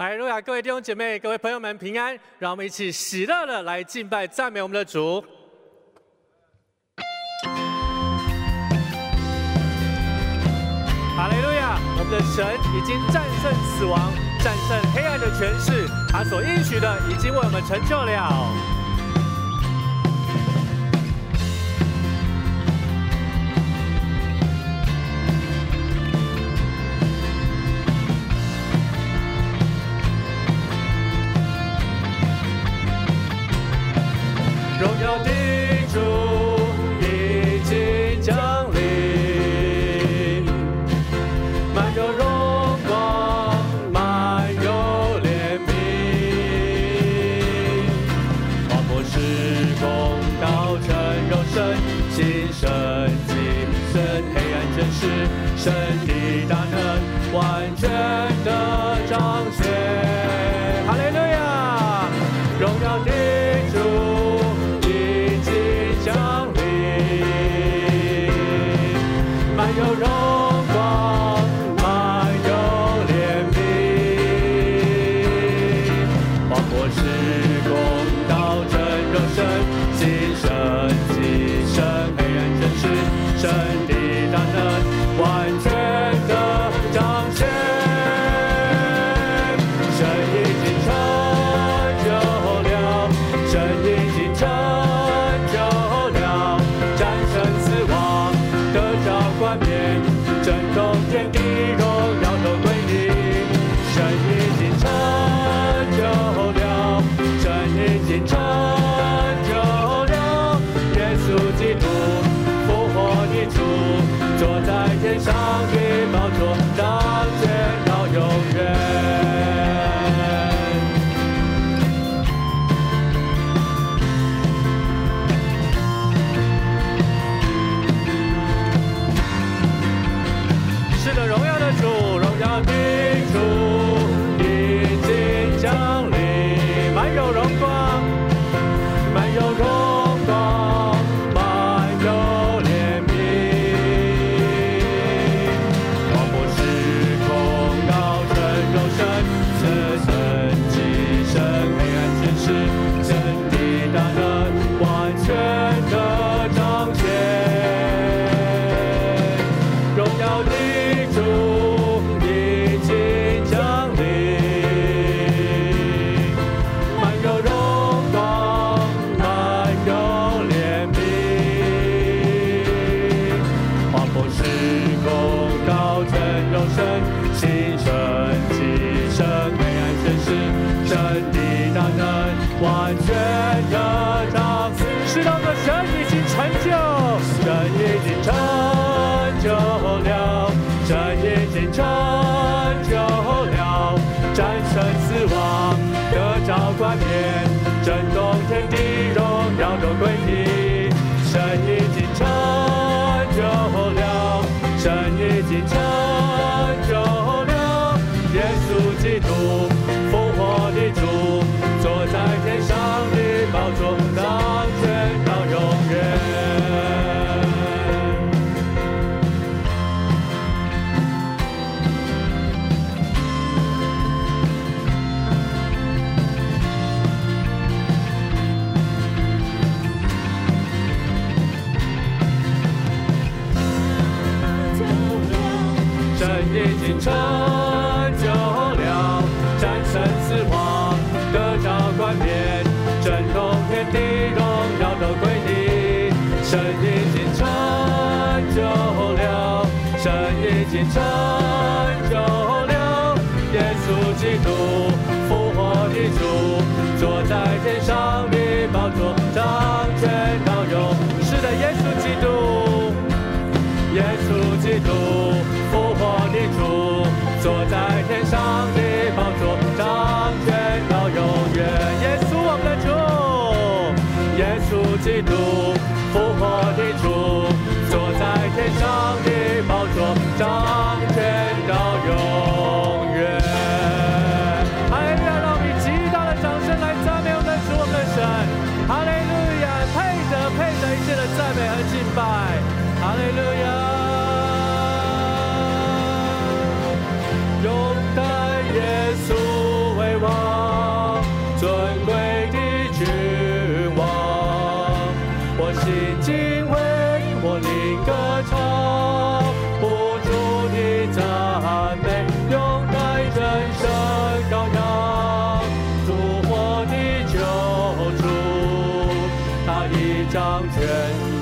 哈利路亚！各位弟兄姐妹、各位朋友们平安，让我们一起喜乐的来敬拜、赞美我们的主。哈利路亚！我们的神已经战胜死亡，战胜黑暗的权势，他所应许的已经为我们成就了。荣耀的主已经降临，满有荣光，满有怜悯，划破时空，道成肉身，新生机生黑暗权势，神的大能完全的彰显。哈利路亚！荣耀的主降临，满有荣光，满有怜悯，划破时空，道成肉身，新生机生黑暗权势，神的大能完全的彰显，神已经成就了，神已经成冠冕，震动天地，荣耀都归你。神已经成就了，神已经成就了。耶稣基督复活的主，坐在天上的宝座，掌权到永远。是的，荣耀的主，荣耀的主已经降临，满有荣光，满有荣光，满有怜悯，划破时空，道成肉身，赐生机生黑暗权势，神的大能完全的彰显，荣耀的主已经降临，满有荣光，满有怜悯，划破时空，道成肉身，新生机生黑暗权势，神的大能完全的彰显。是的，我们的神已经成就，神已经成就了。神已经成就了，战胜死亡，得着冠冕，震动天地，荣耀都归你。神已经成就了，神已经成就了。耶稣基督复活的主，坐在天上的宝座，掌权到永远。神已经成就了，战胜死亡，得着冠冕，震动天地，荣耀都归你。神已经成就了，神已经成就了。耶稣基督复活的主，坐在天上的宝座，掌权到永。是的，耶稣基督，耶稣基督。复活的主，坐在天上的宝座，掌权到永远。耶稣我们的主，耶稣基督，复活的主，坐在天上的宝座，掌权到永远。哈利路亚！让我们以极大的掌声来赞美我们的主，我们的神。哈利路亚！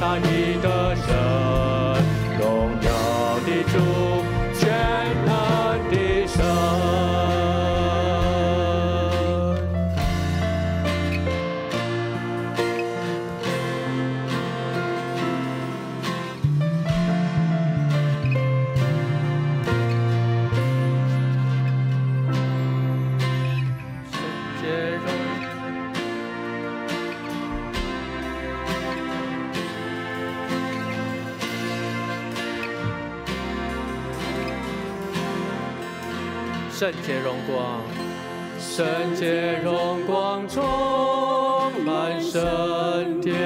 大义的神，荣耀的主，全能的神。圣洁荣光，圣洁荣光充满圣殿，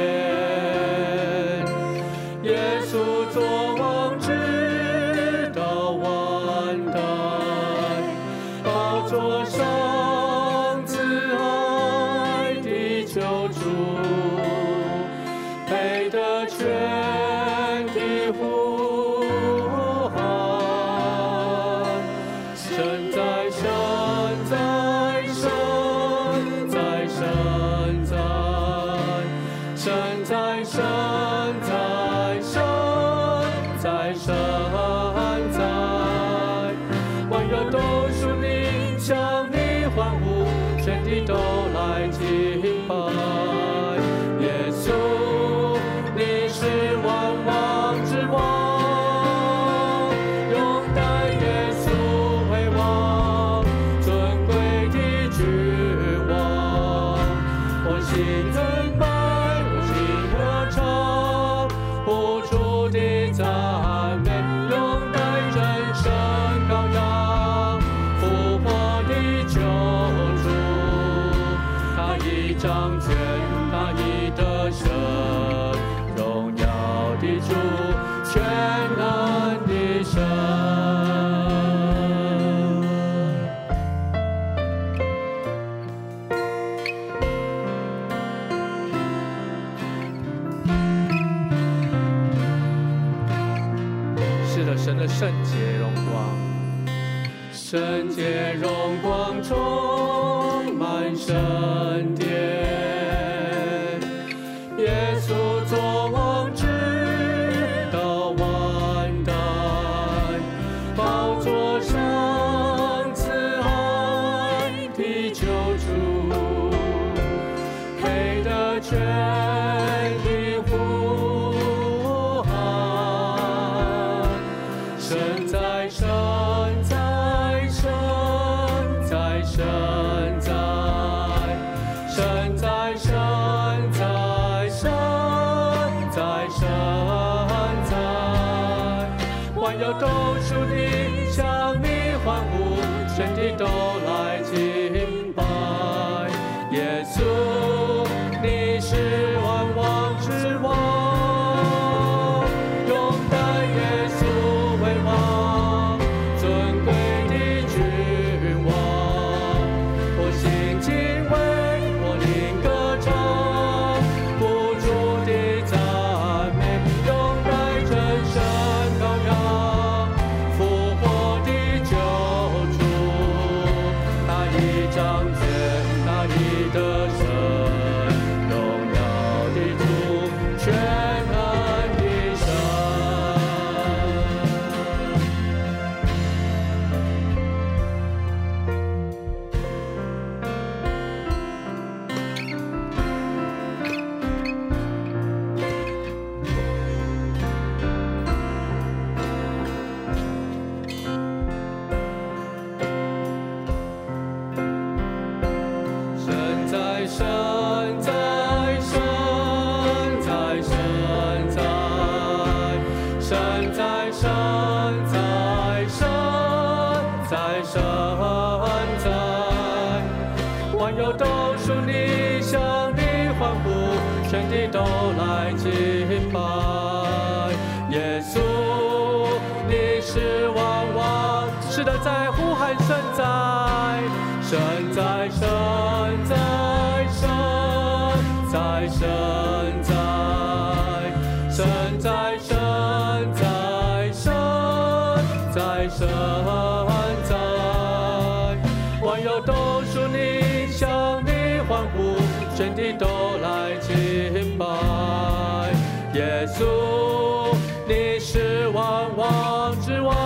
耶稣作王直到万代，宝座上慈爱的救主，配得全的呼喊，神在神在神在神在神在神在神在神在，万有都属你，向你欢呼，全地都来敬拜。耶稣，你是万王之王，拥戴耶稣为王，尊贵的君王。我心尊拜，我心歌唱，不住的赞美，拥戴真神羔羊，复活的救主。他已掌权，他已得胜，荣耀的主，全能的神。是的，神的圣洁荣光，圣洁荣光充满圣殿，耶稣作王直到万代，宝座上慈爱的救主，配得全的呼喊，神在神在神在神在神在神在神在神在，万有都属你，向你欢呼，全地都来敬拜。耶稣，你是万王之王，拥戴耶稣为王，尊贵的君王。我心敬畏，我灵歌唱，不住的赞美，拥戴真神羔羊，复活的救主。他已掌权，他已得胜，荣耀的主，全能的神。神在神在神在神在神在神在神在神在，万有都属你，向你欢呼，全地都来敬拜。耶稣，你是万王，是的，在呼喊神在，神在神在神在神在神在神在神在神在，万有都属你，向你欢呼，全地都来敬拜。耶耶稣，你是万王之王，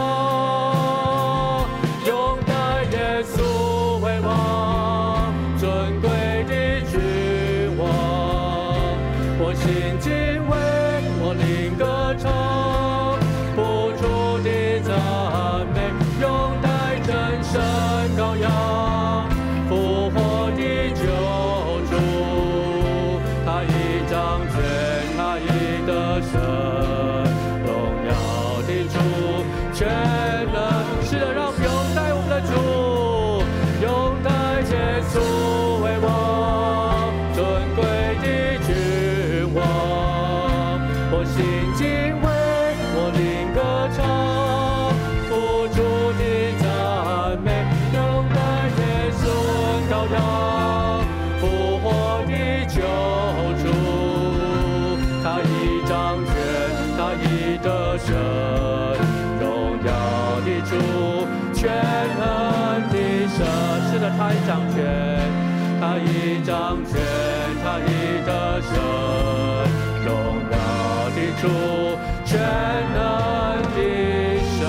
拥戴耶稣为王，尊贵的君王。我心敬畏，我灵歌唱，不住的赞美，拥戴真神羔羊，复活的救主，他已掌权，他已得胜，荣耀的主，全能。是的，让我们拥戴我们的主，拥戴耶稣为王，尊贵的君王。我心敬畏，我灵歌唱，不住的赞美，拥戴耶稣羔羊，复活的救主，他已掌权，他已得胜，荣耀的主，全能的神。是的，他已掌权，他已掌权，他已得胜，荣耀的主，全能的神。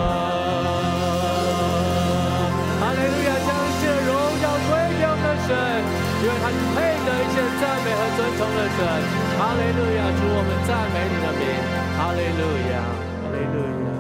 哈利路亚！将一切荣耀归给我们的神，因为他是配得一切赞美和尊崇的神。哈利路亚！主，我们赞美你的名。哈利路亚！哈利路亚！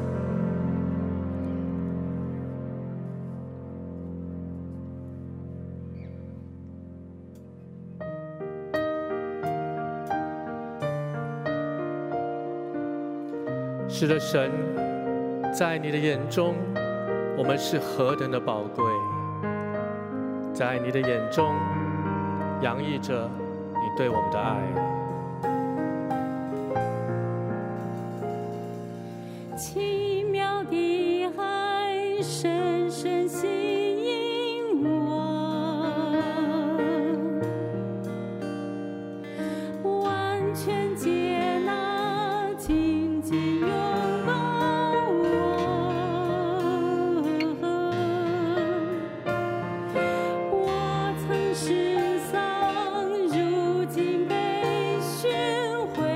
是的，神，在你的眼中，我们是何等的宝贵，在你的眼中洋溢着你对我们的爱。 奇妙的爱深深吸引我，完全接纳，紧紧拥抱我曾失丧，如今被寻回。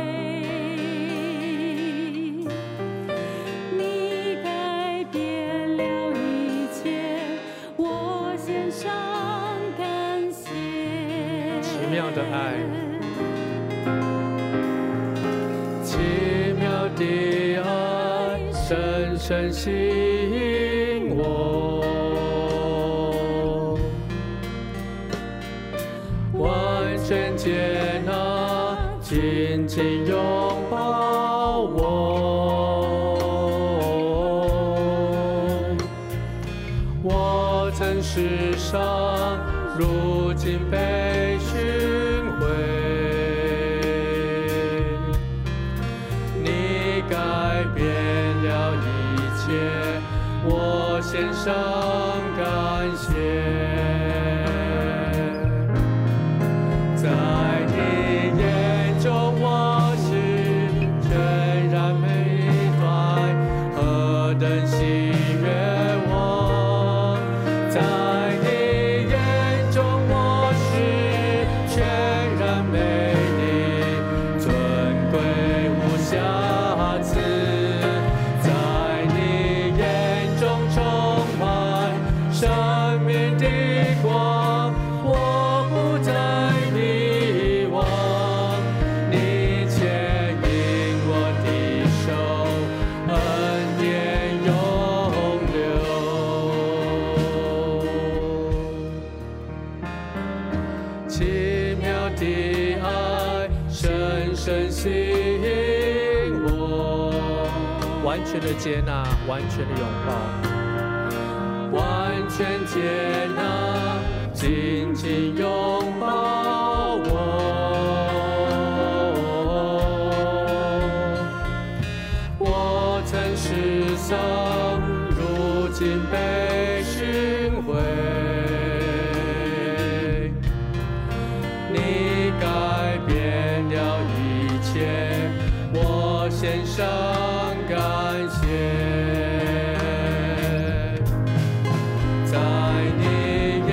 你改变了一切，我献上感谢。 奇妙的爱，奇妙的爱深深吸引我，完全接纳，紧紧拥抱我。我曾失丧，如今被寻回。你改变了一切，我献上感谢。在你眼中，我是全然美怀，何等喜悦我！在你眼中，我是全然美丽，尊贵无瑕疵。在你眼中充满生命的光，我不再迷惘，你牵引我的手，恩典永留。奇妙的爱深深吸引我，完全的接纳，完全的拥抱，完全接纳，紧紧拥抱我曾失丧，如今被寻回。你改变了一切，我献上感谢。在你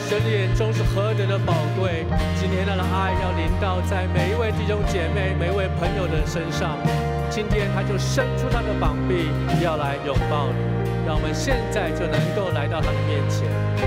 神的眼中是何等的宝贵。今天他的爱要临到在每一位弟兄姐妹、每一位朋友的身上。今天他就伸出他的膀臂，要来拥抱你。让我们现在就能够来到他的面前。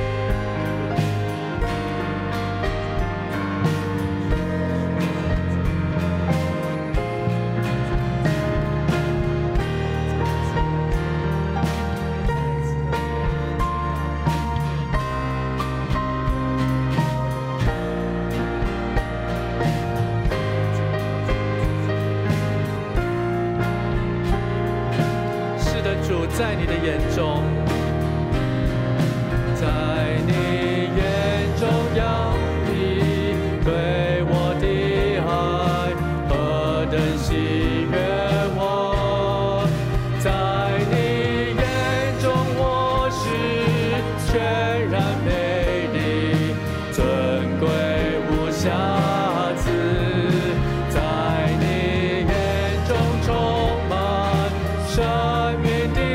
在你的眼中，在你眼中有你对我的爱，何等喜悦我！在你眼中我是全然美丽，尊贵无瑕疵。在你眼中充满生命的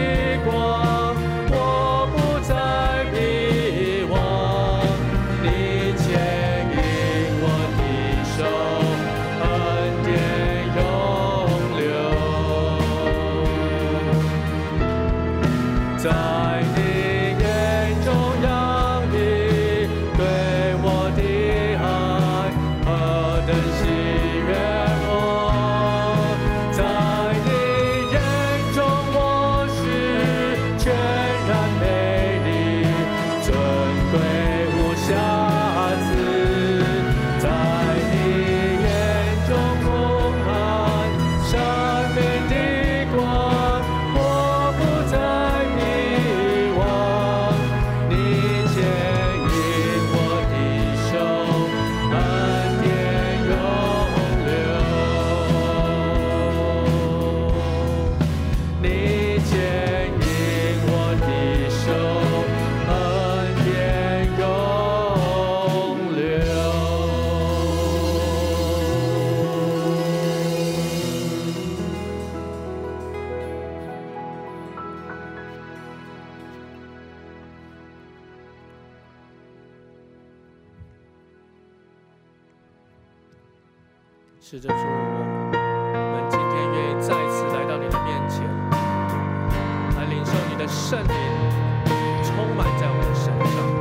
是着主，我们今天愿意再次来到你的面前，来领受你的圣灵充满在我们的身上。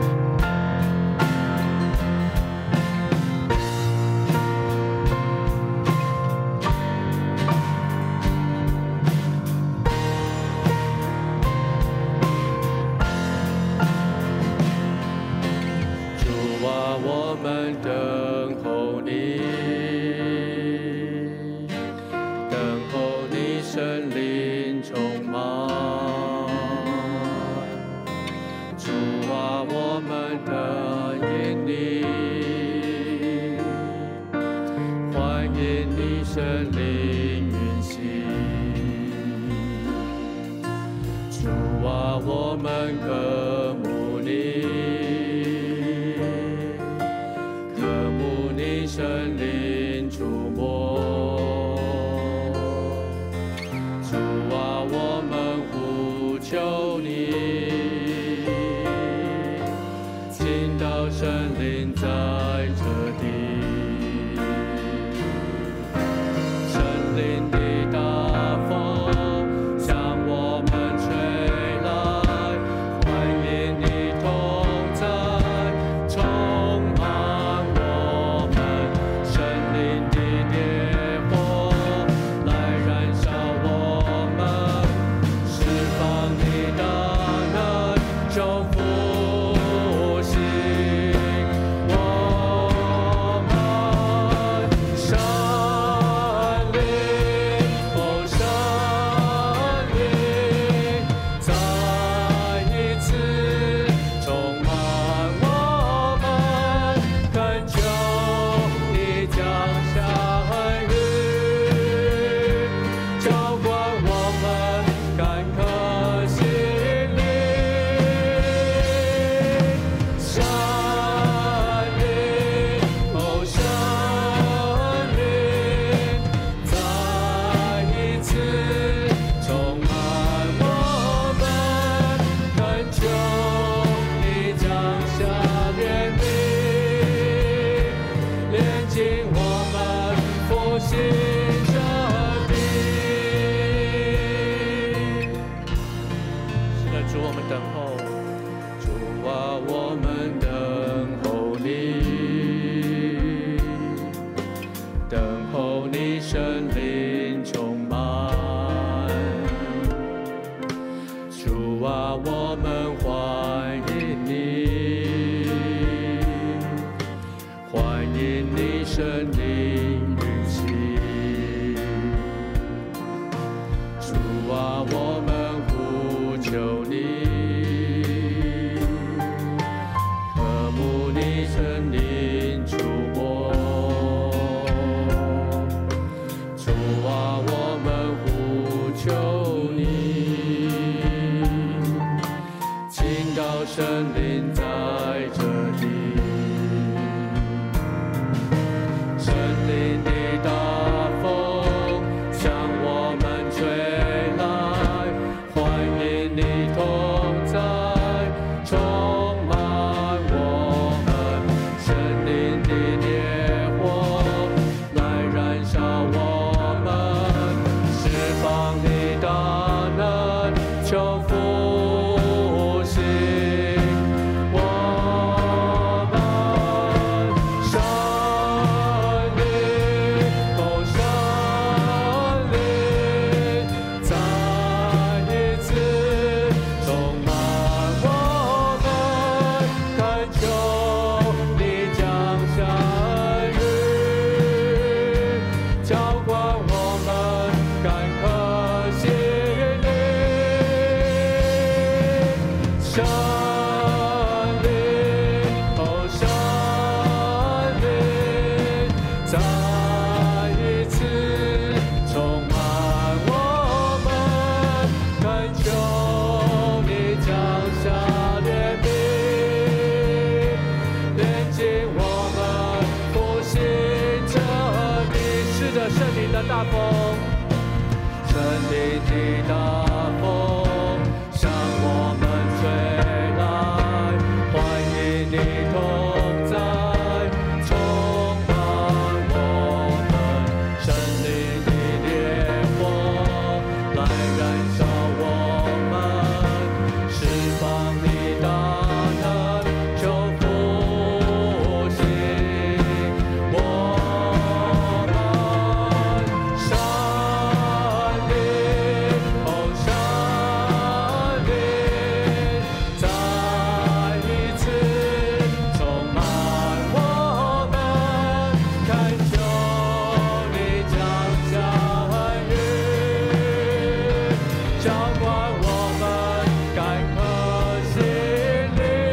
主啊，我们等候你。神灵充满，主啊，我们的眼里欢迎你神灵运行，主啊，我们渴慕你，渴慕你神灵触摸。求你，听到神灵在这地，神灵的大风向我们吹来，欢我们呼求你，渴慕你圣灵触摸。主啊，我们呼求你，请到圣灵在这里，圣灵的大风向我们吹来，欢迎你同在，充满我们，圣灵的烈火来燃烧我们，释放你大能，求复兴我们。圣灵，哦圣灵，再一次充满我们，恳求你降下恩雨，浇灌我们干渴心灵。圣灵，哦圣灵，再一次充满我们，恳求你降下怜悯，连接我们，复兴这里。是的，圣灵的大风，圣灵的大风向我们吹来，欢迎你同在，充满我们，圣灵的烈火来燃烧我们，释放你大能，求复兴我们。圣灵，哦圣灵，再一次充满我们，恳求你降下恩雨，浇灌我们干渴心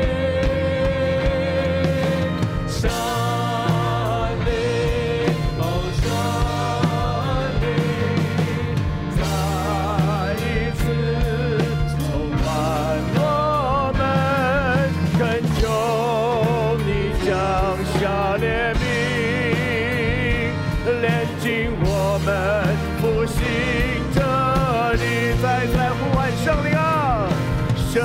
灵。圣灵，哦圣灵，再一次充满我们，恳求你降下怜悯，连进我们，复兴这里。再呼唤圣灵啊，圣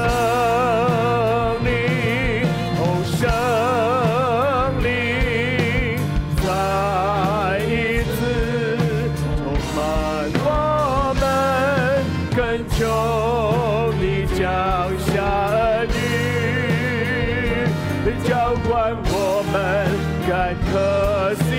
灵，哦圣灵，再一次充满我们，恳求你降下恩雨，浇灌我们干渴心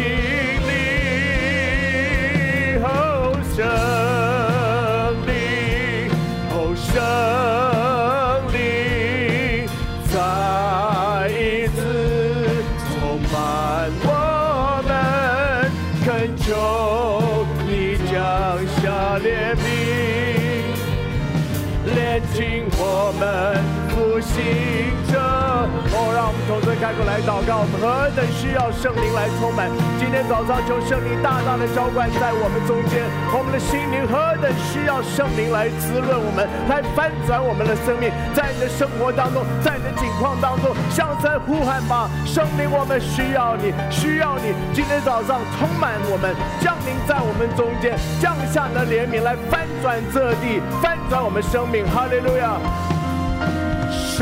灵。哦圣灵，哦圣灵，再一次充满我们，恳求你降下怜悯，连进我们，复兴着。哦，让我们同声开口来祷告，我们何等需要圣灵来充满。今天早上求圣灵大大的浇灌在我们中间，我们的心灵何等需要圣灵来滋润我们，来翻转我们的生命。在你的生活当中，在你的境况当中，向神呼喊吧，圣灵，我们需要你，需要你。今天早上充满我们，降临在我们中间，降下你的怜悯来翻转这地，翻转我们生命。哈利路亚！圣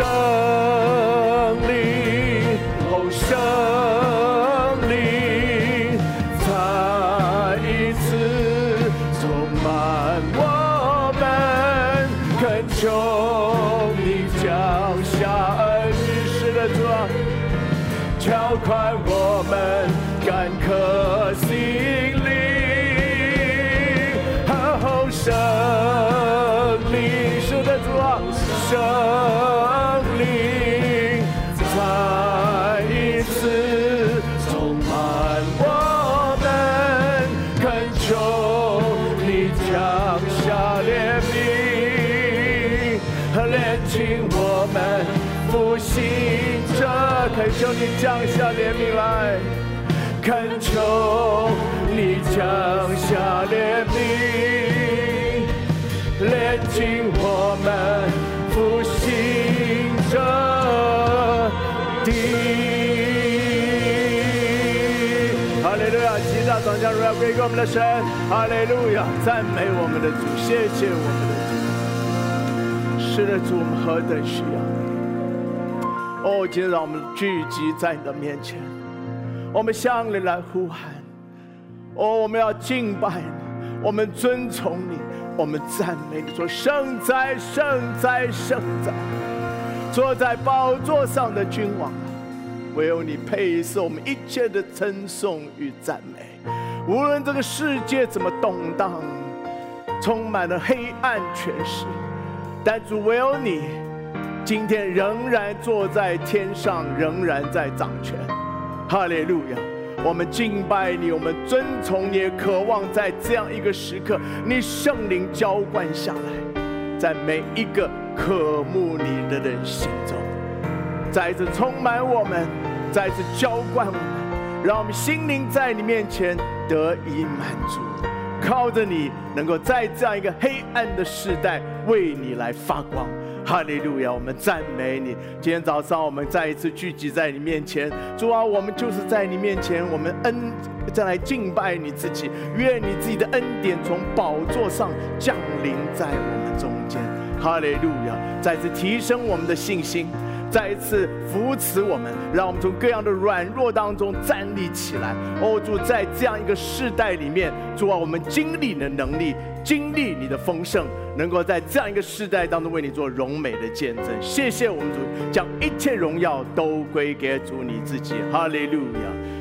灵，哦圣灵，再一次充满我们，恳求你降下恩雨。是的，主啊，浇灌我们干渴心灵。哦圣灵，是的，主啊，圣灵，再一次充满我们，恳求你降下怜悯， 请我们复兴着，恳求你降下怜悯来，恳求你降下怜悯，炼净我们复兴着地。哈利路亚！极大掌声荣耀归给我们的神。哈利路亚！赞美我们的主，谢谢我们的主。是的，主，我们何等需要你！哦，今天让我们聚集在你的面前，我们向你来呼喊。哦，我们要敬拜你，我们尊崇你，我们赞美你，说圣哉，圣哉，圣哉！坐在宝座上的君王啊，唯有你配受我们一切的称颂与赞美。无论这个世界怎么动荡，充满了黑暗权势，但主唯有你今天仍然坐在天上，仍然在掌权。哈利路亚！我们敬拜你，我们尊崇你，也渴望在这样一个时刻，你圣灵浇灌下来，在每一个渴慕你的人心中，再一次充满我们，再一次浇灌我们，让我们心灵在你面前得以满足，靠着你能够在这样一个黑暗的时代为你来发光。哈利路亚！我们赞美你。今天早上我们再一次聚集在你面前，主啊，我们就是在你面前，我们再来敬拜你自己。愿你自己的恩典从宝座上降临在我们中间。哈利路亚！再次提升我们的信心，再一次扶持我们，让我们从各样的软弱当中站立起来。哦，主，在这样一个世代里面，主啊，我们经历你的能力，经历你的丰盛，能够在这样一个世代当中为你做荣美的见证。谢谢我们主，将一切荣耀都归给主你自己。哈利路亚！